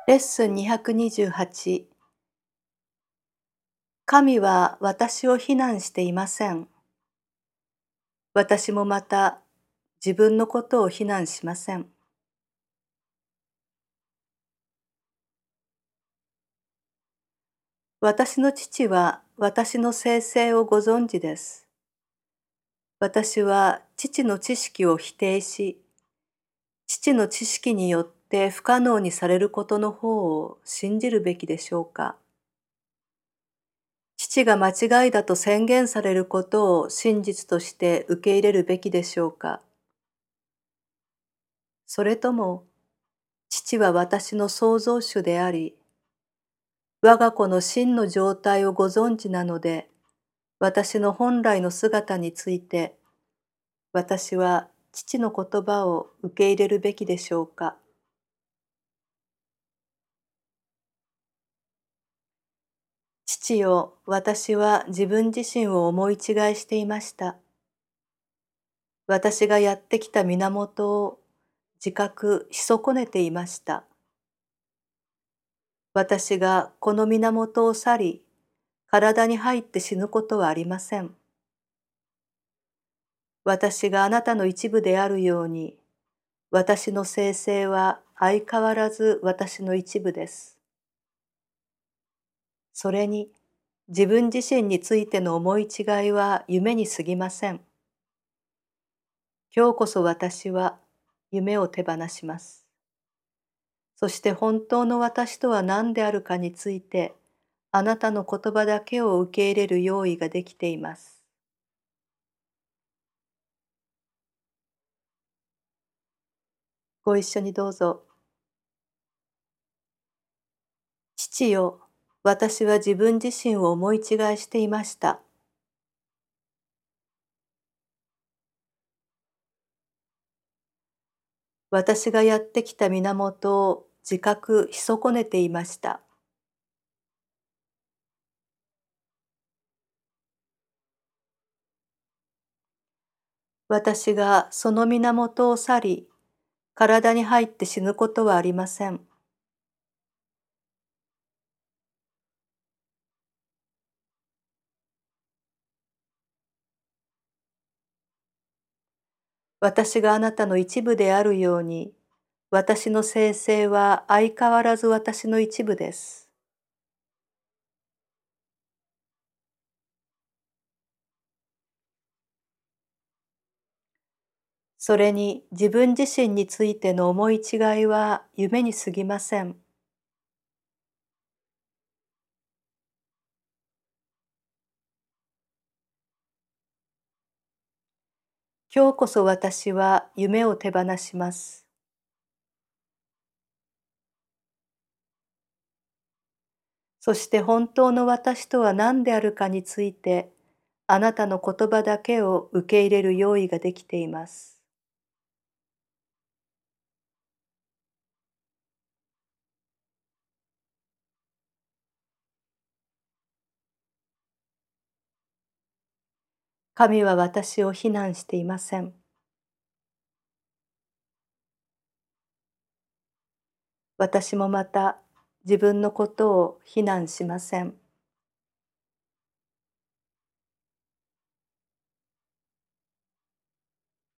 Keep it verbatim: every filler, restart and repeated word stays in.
レッスンにひゃくにじゅうはち。神は私を非難していません。私もまた自分のことを非難しません。私の父は私の生成をご存知です。私は父の知識を否定し、父の知識によって不可能にされることの方を信じるべきでしょうか。父が間違いだと宣言されることを真実として受け入れるべきでしょうか。それとも、父は私の創造主であり、我が子の真の状態をご存知なので、私の本来の姿について、私は父の言葉を受け入れるべきでしょうか。父よ、私は自分自身を思い違いしていました。私がやってきた源を自覚し損ねていました。私がこの源を去り、体に入って死ぬことはありません。私があなたの一部であるように、私の生成は相変わらず私の一部です。それに、自分自身についての思い違いは夢に過ぎません。今日こそ私は夢を手放します。そして本当の私とは何であるかについて、あなたの言葉だけを受け入れる用意ができています。ご一緒にどうぞ。父よ、私は自分自身を思い違いしていました。私がやってきた源を自覚し損ねていました。私がその源を去り、体に入って死ぬことはありません。私があなたの一部であるように、私の生成は相変わらず私の一部です。それに自分自身についての思い違いは夢に過ぎません。今日こそ私は夢を手放します。そして本当の私とは何であるかについて、あなたの言葉だけを受け入れる用意ができています。神は私を非難していません。私もまた自分のことを非難しません。